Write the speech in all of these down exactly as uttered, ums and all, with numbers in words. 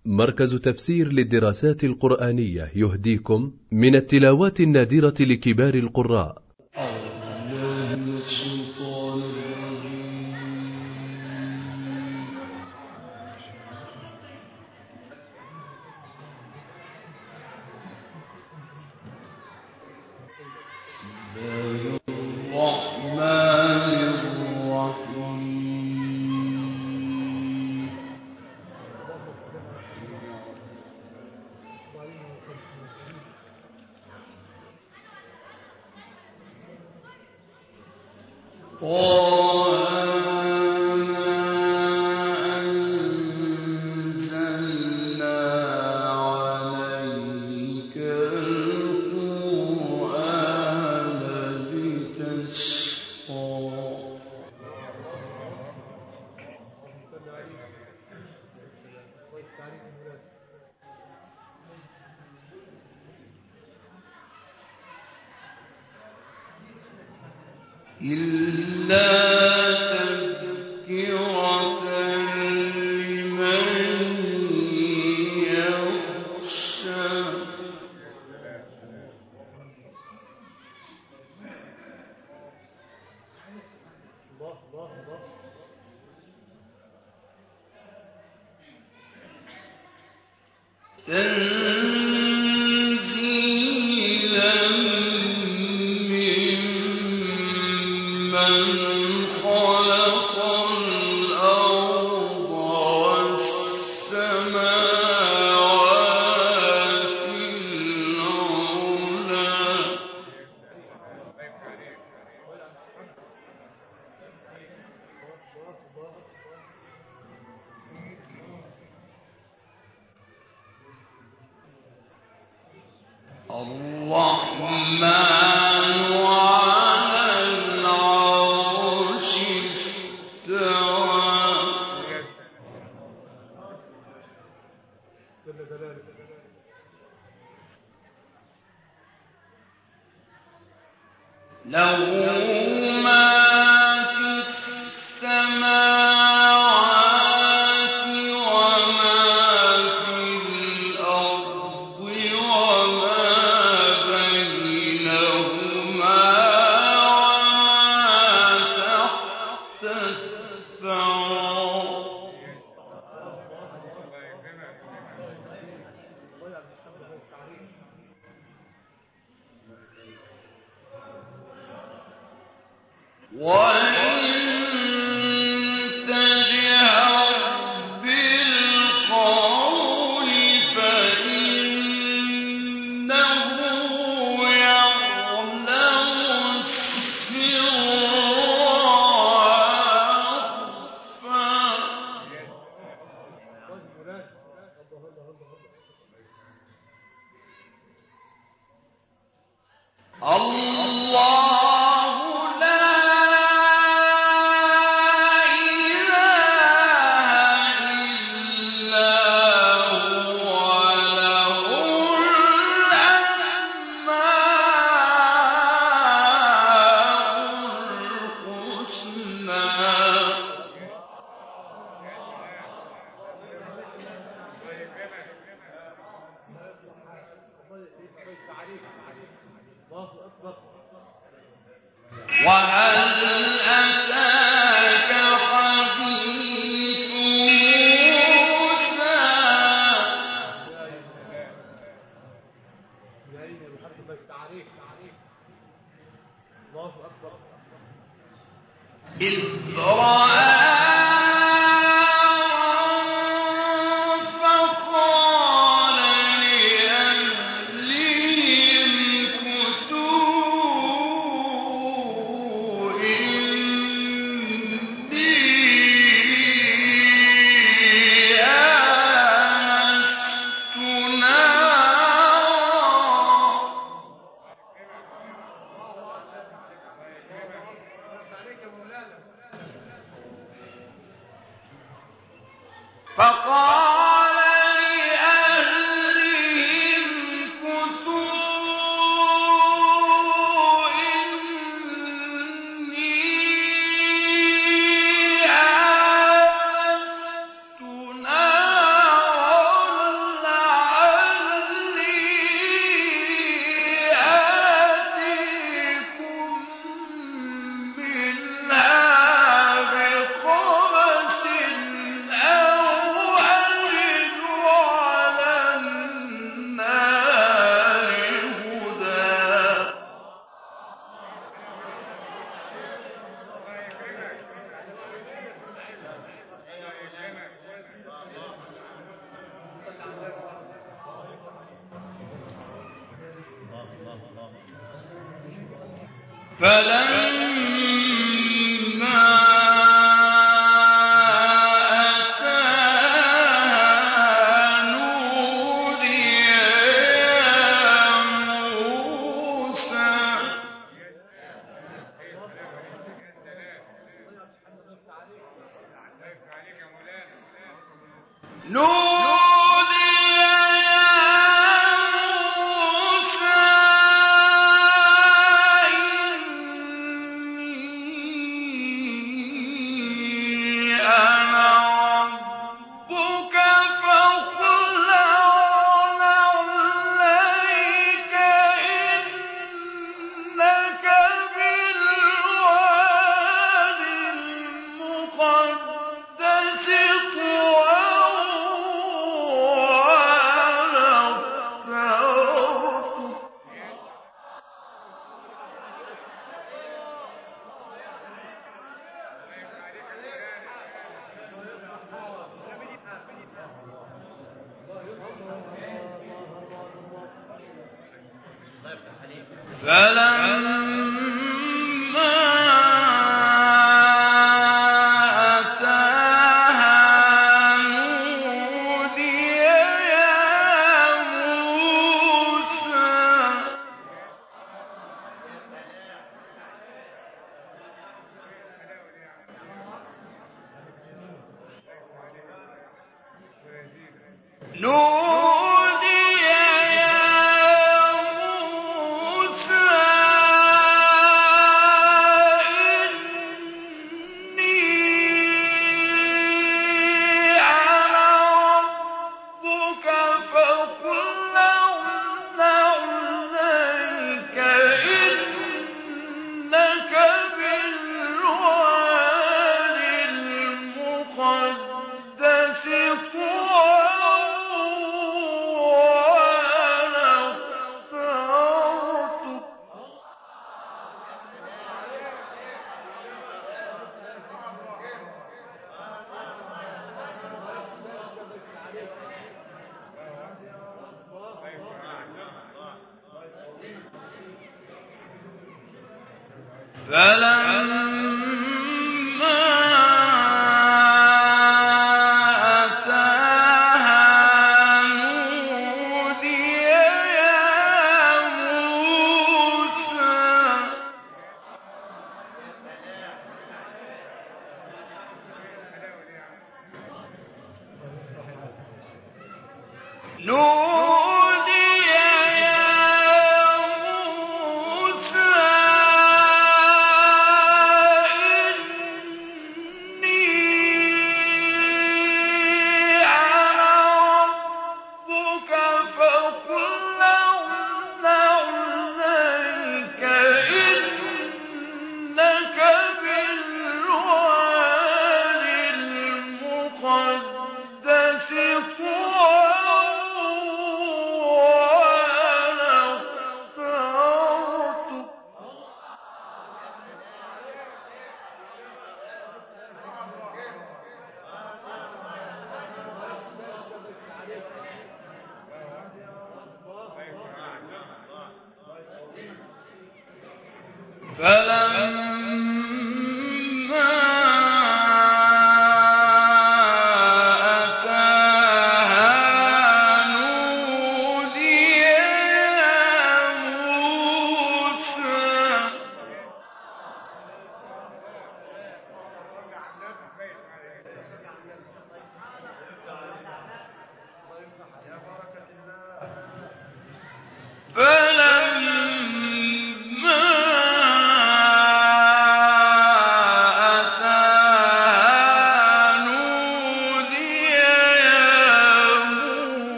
مركز تفسير للدراسات القرآنية يهديكم من التلاوات النادرة لكبار القراء.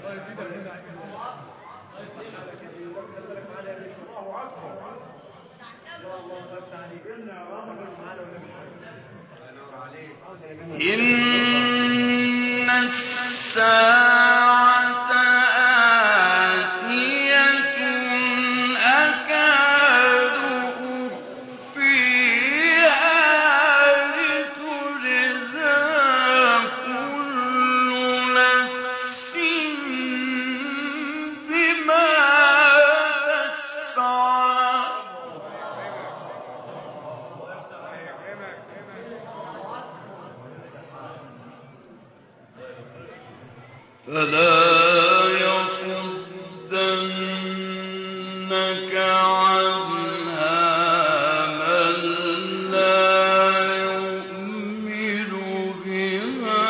إن الساعة آتية أكاد أخفيها لتجزى كل نفس بما تسعى فلا يصدنك عنها من لا يؤمن بها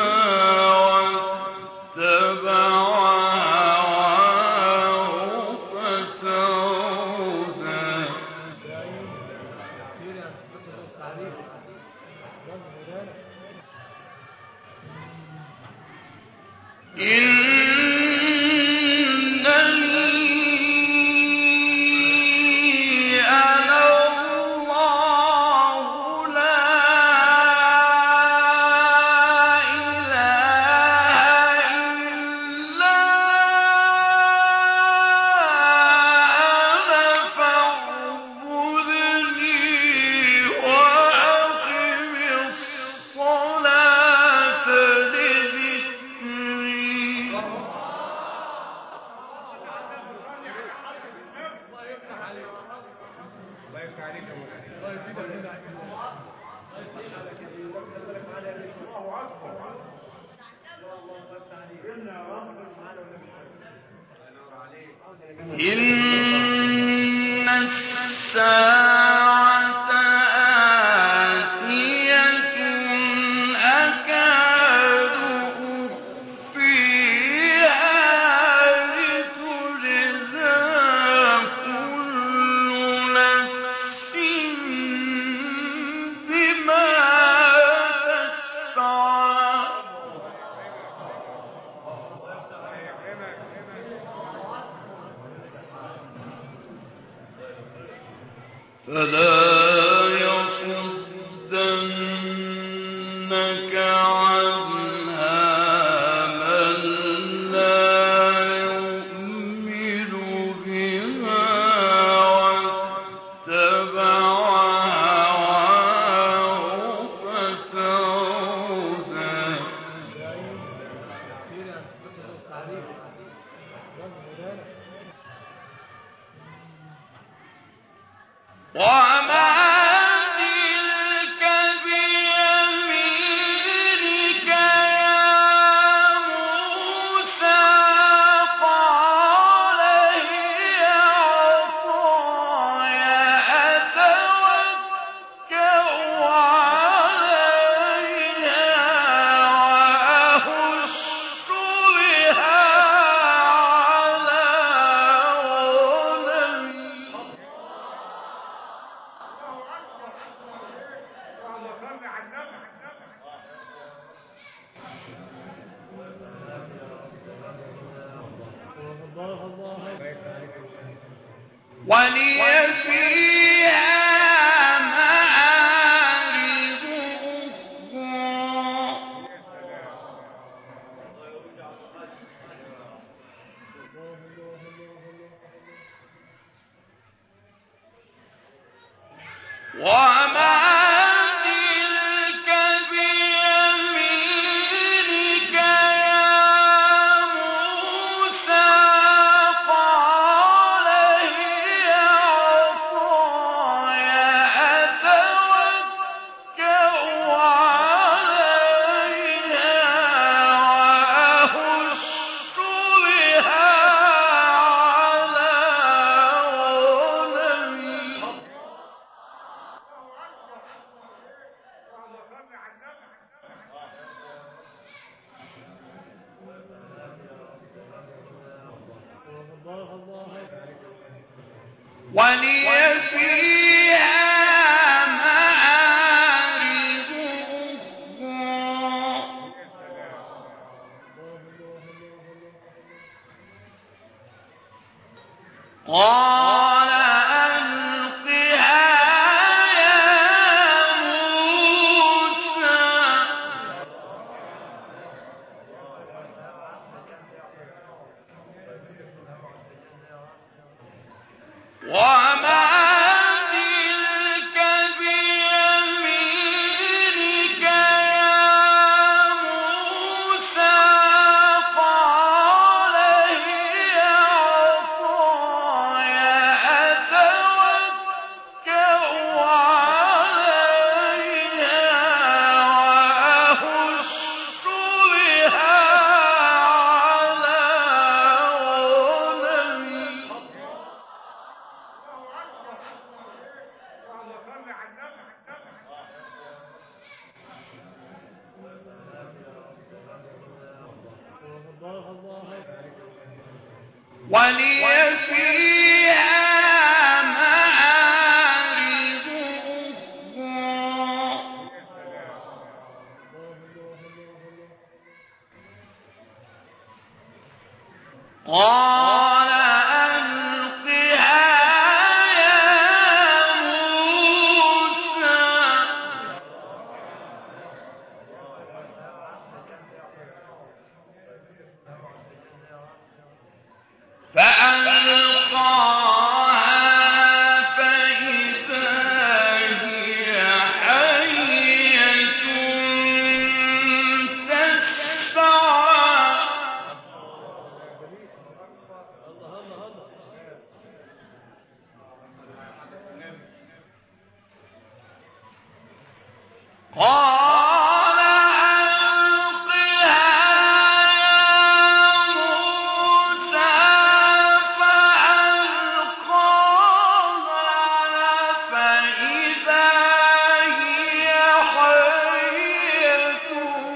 واتبع هواه فتردى إنني أنا الله لا إله إلا أنا فاعبدني وأقم الصلاة لذكري إن الساعة آتية أكاد أخفيها لتجزى كل نفس بما تسعى فلا يصدنك عنها من لا يؤمن بها واتبع هواه فتردى وما تلك بيمينك يا موسى قال هي عصاي أتوكأ عليها وأهش بها على غنمي ولي فيها مآرب أخرى وما تلك بيمينك يا موسى قال هي عصاي أتوكأ عليها وأهش بها على غنمي ولي فيها مآرب أخرى قال ألقها يا موسى وما تلك بيمينك يا موسى قال هي عصاي أتوكأ عليها وأهش بها على غنمي ولي فيها مآرب أخرى قال ألقها يا موسى فألقاها فإذا هي حية تسعى قال ألقها يا موسى فألقاها فإذا هي حية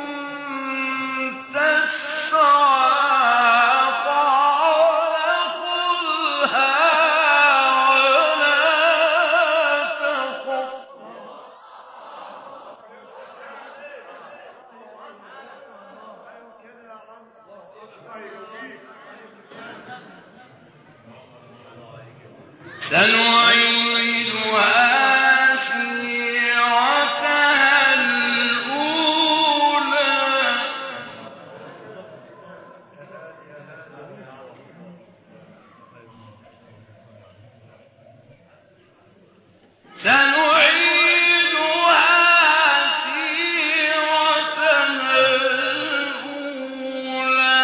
تسعى قال خذها ولا تخف سنعيدها سيرتها الأولى سنعيدها سيرتها الأولى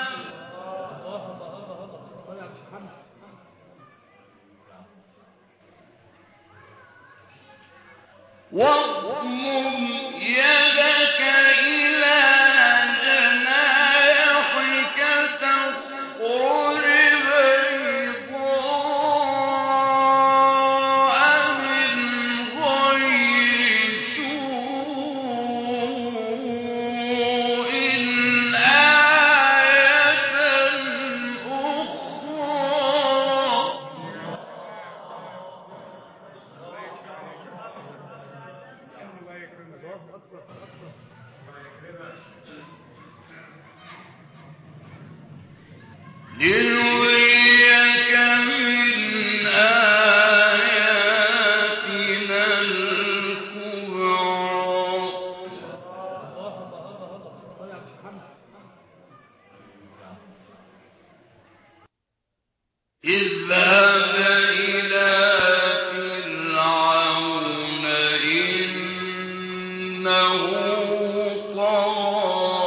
واضمم يدك إلى جناحك تخرج بيضاء من غير سوء آية أخرى لنريك من آياتنا الكبرى اذهب إلى فرعون إنه طغى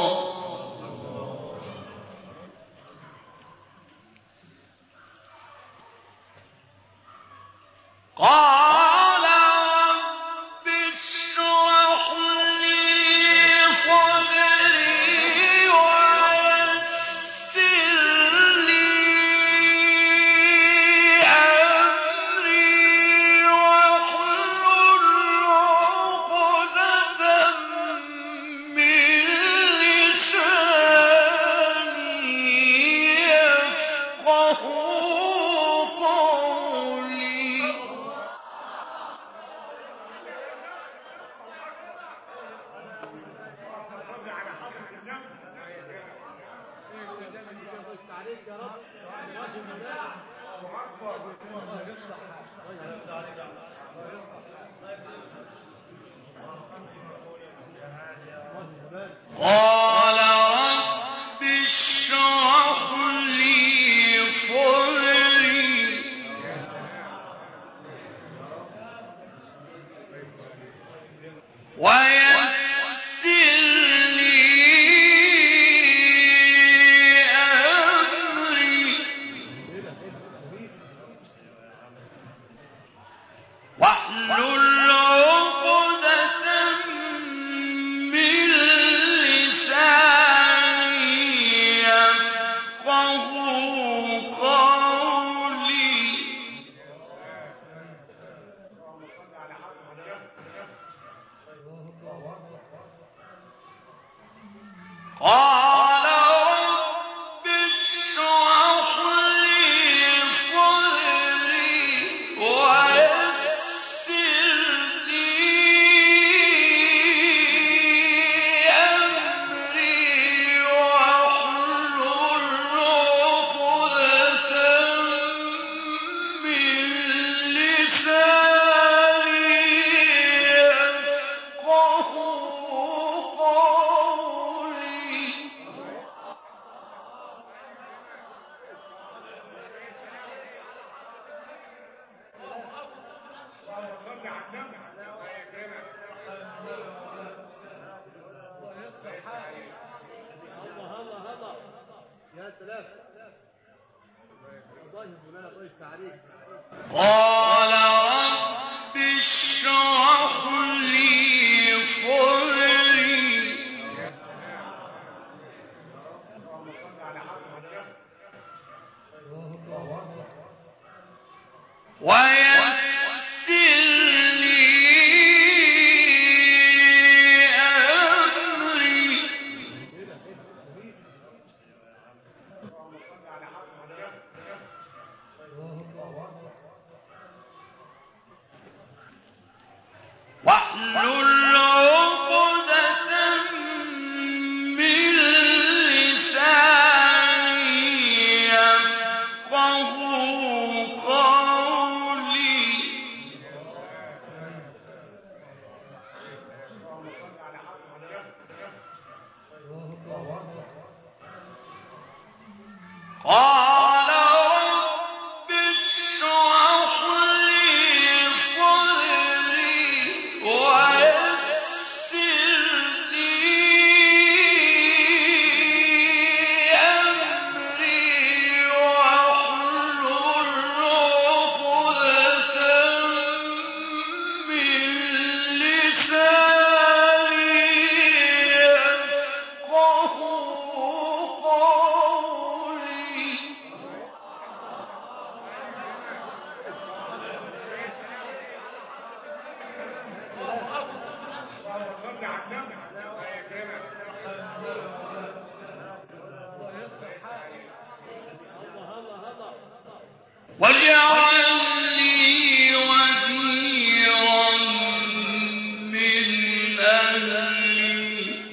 قال رب اشرح لي صدري ويسر لي أمري واحلل عقدة من لساني يفقه قولي عليك يا رب. قال رب اشرح لي صدري ويسر لي أمري واحلل عقدة من لساني يفقه قولي قال رب اشرح لي صدري ويسر لي أمري واحلل عقدة من لساني يفقه قولي قال رب اشرح لي صدري ويسر لي أمري واحلل عقدة من لساني يفقه قولي قال رب اشرح لي صدري ويسر لي أمري واحلل عقدة من لساني يفقه قولي واجعل لي وزيرا من أهلي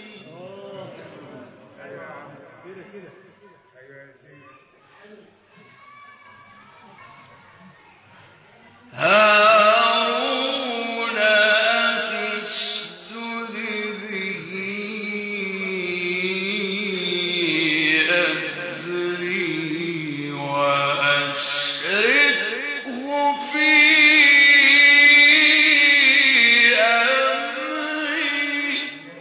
هارون أخي اشدد به أزري وأشركه في أمري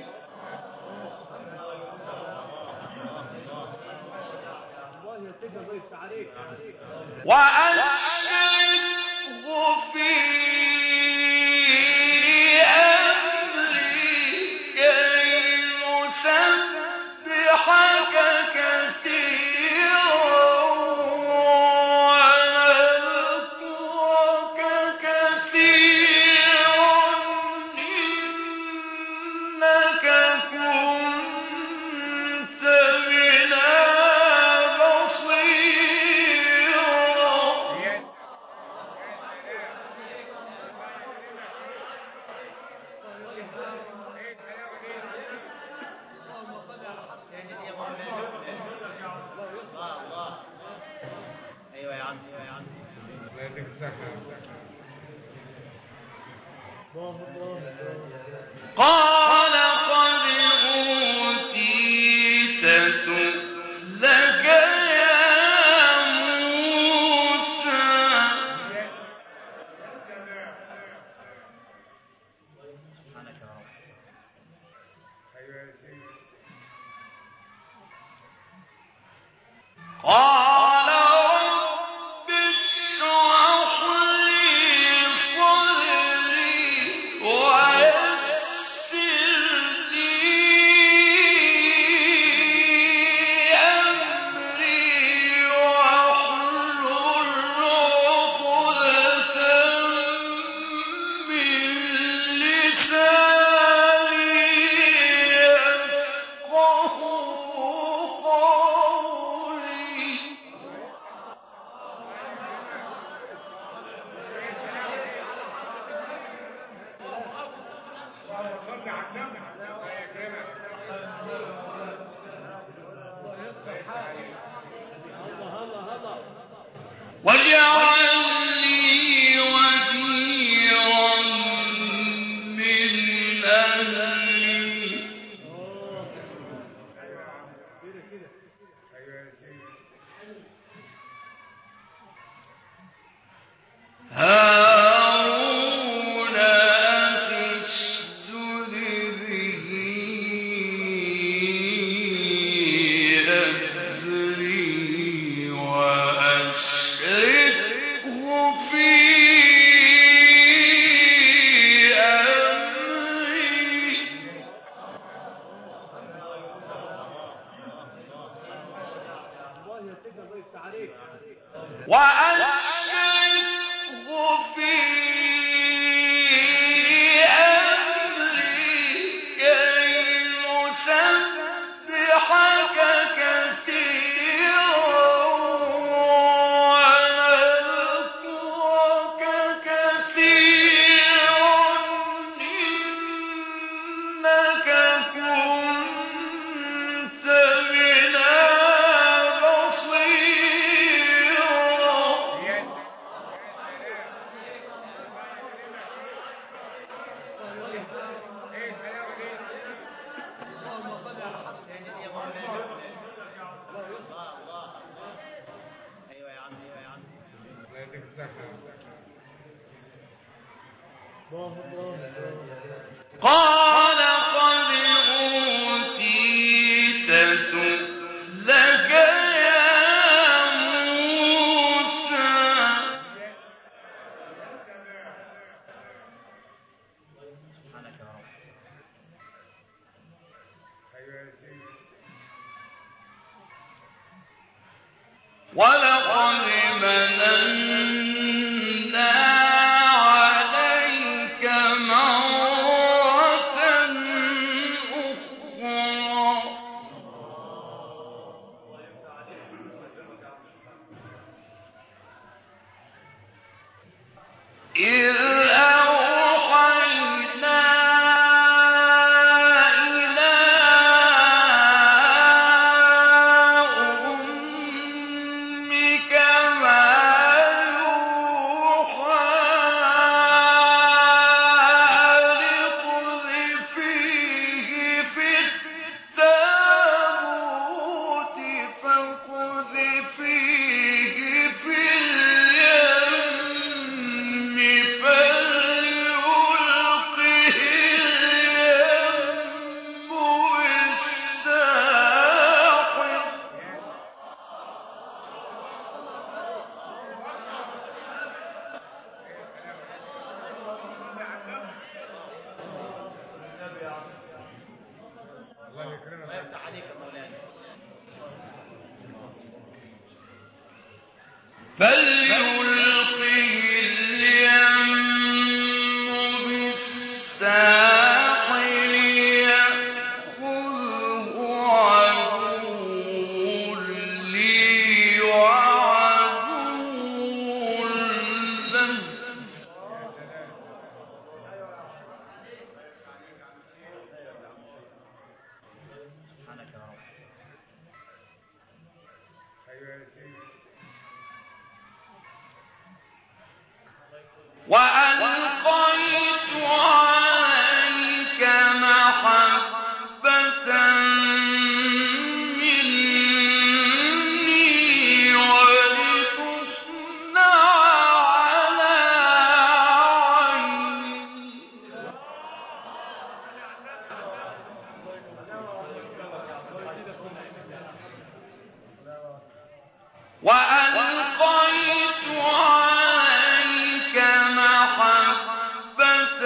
وأشركه في أمري كي نسبحك كثيرا ونذكرك كثيرا إنك كنت بنا بصيرا قال قد أوتيت سؤلك يا موسى. قال رب اشرح لي صدري ويسر لي أمري واحلل عقدة من لساني يفقه قولي. واجعل لي وزيرا من أهلي. هارون أخي اشدد به أزري وأشركه في أمري. وأشركه في أمري كي نسبحك كثيرا ونذكرك كثيرا إنك كنت بنا بصيرا. قال قد أوتيت سؤلك يا موسى. ولقد مننا عليك مرة أخرى إذ أوحينا إلى أمك ما يوحى أن اقذفيه في التابوت فاقذفيه في اليم فليلقه اليم بالساحل. فليلقه اليم بالساحل يأخذه عدو لي وعدو له. وألقيت عليك محبة مني ولتصنع على عيني وألقيت عليك محبة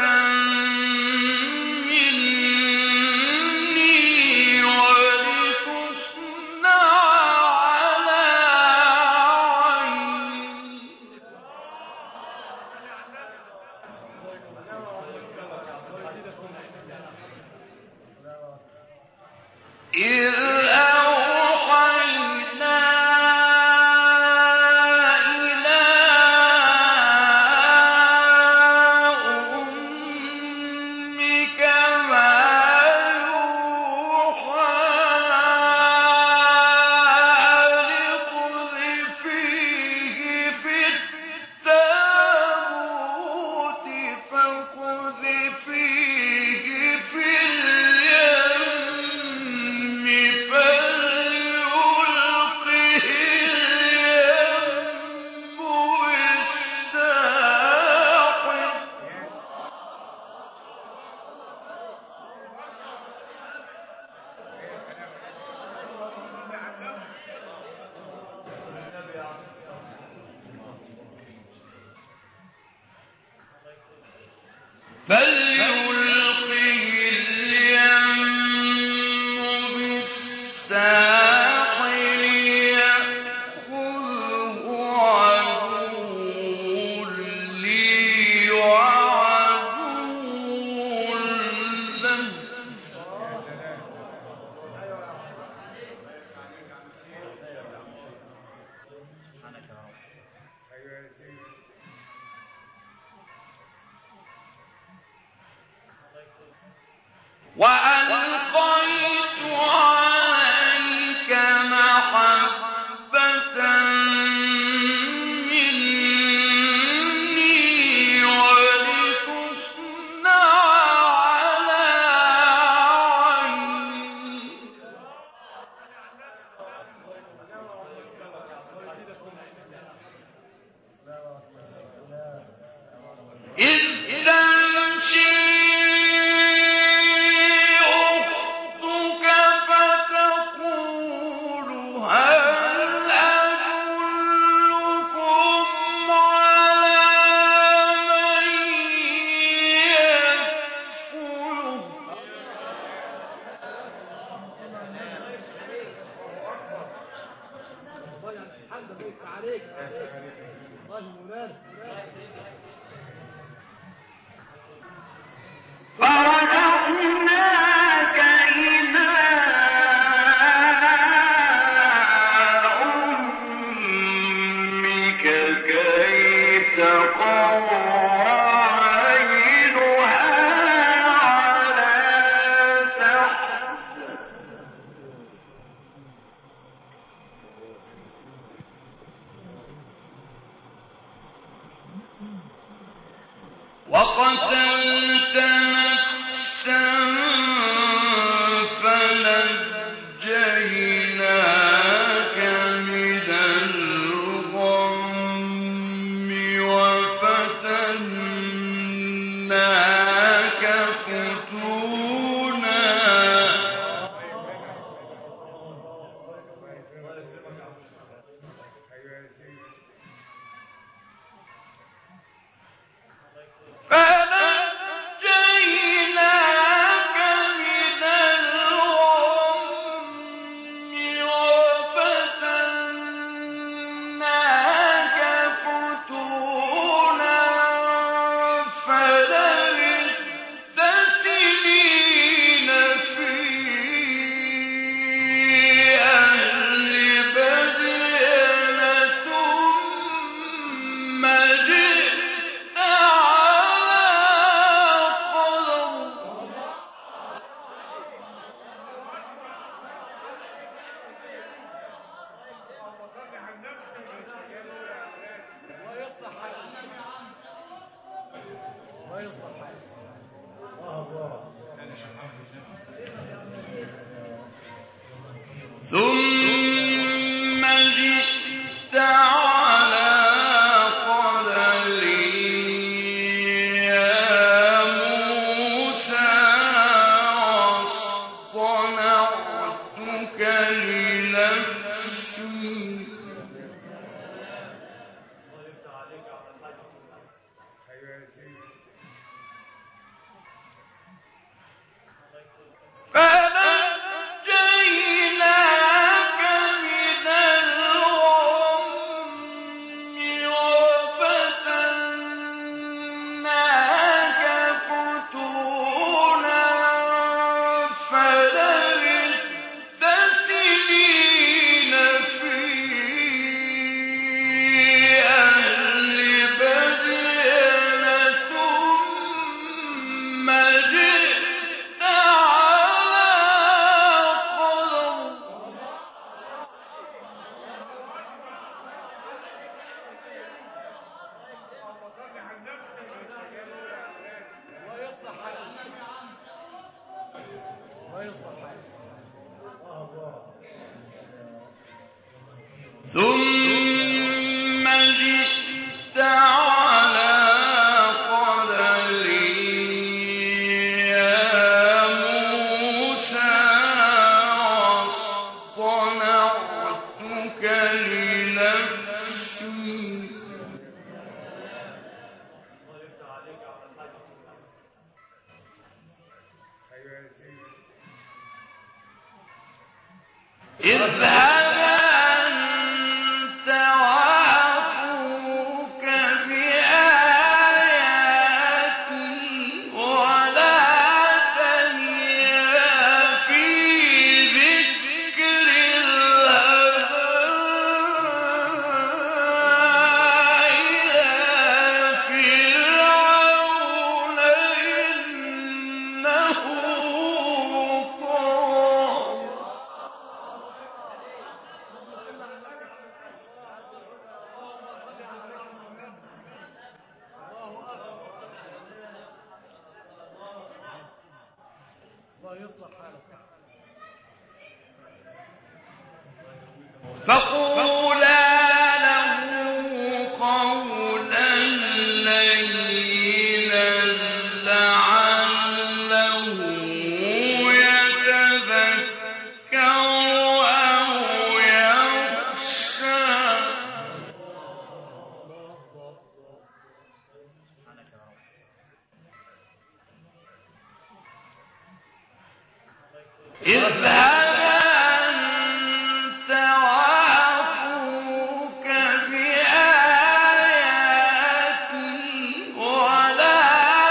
مني ولتصنع على عيني إذ أوحينا إلى أمك ما يوحى أن اقذفيه في التابوت فاقذفيه في اليم فليلقه اليم بالساحل فليلقه اليم بالساحل يأخذه عدو لي وعدو له وألقيت عليك محبة مني ولتصنع على عيني إذ تمشي أختك فتقول هل أدلكم على من يكفله فرجعناك إلى أمك كي تقر عينها على تحزن وقتلت نفسا فنجيناك من الغم وفتناك فتونا فنجيناك ثم جئت على قدري يا موسى واصطنعتك لنفسي فنجيناك من الغم وفتناك فتونا فلبثت سنين في أهل مدين ثم جئت على قدر ثم جئت على قدري يا موسى واصطنعتك لنفسي اذهب أنت وأخوك بآياتي ولا تنيا في ذكر اذهبا إلى فرعون إنه طغى فقولا له قولا لينا لعله يتذكر أو يخشى اذهب أنت وأخوك بآياتي ولا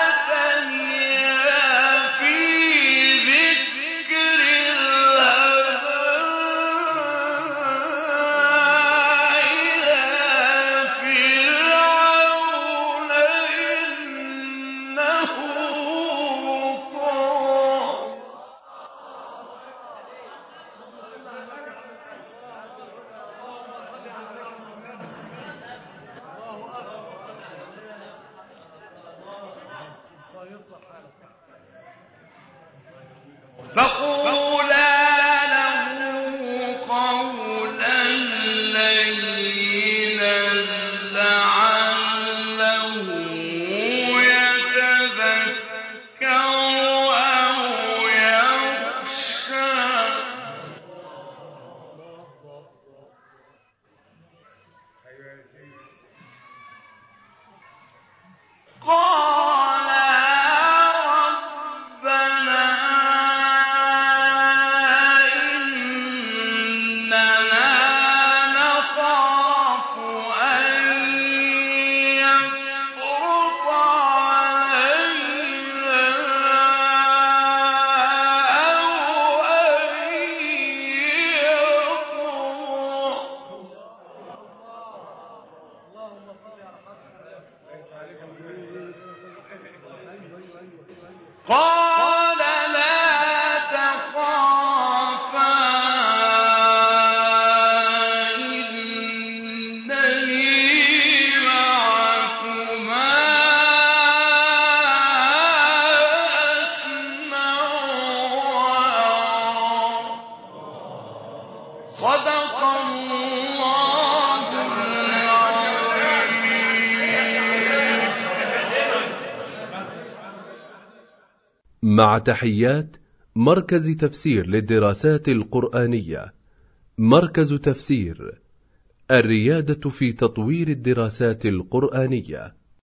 تنيا في ذكر اذهبا إلى فرعون إنه طغى فقولا له قولا لينا لعله يتذكر أو يخشى قال ربنا إننا نخاف أن يفرط علينا أو أن يطغى قال لا تخافا إنني معكما مع تحيات مركز تفسير للدراسات القرآنية. مركز تفسير، الريادة في تطوير الدراسات القرآنية.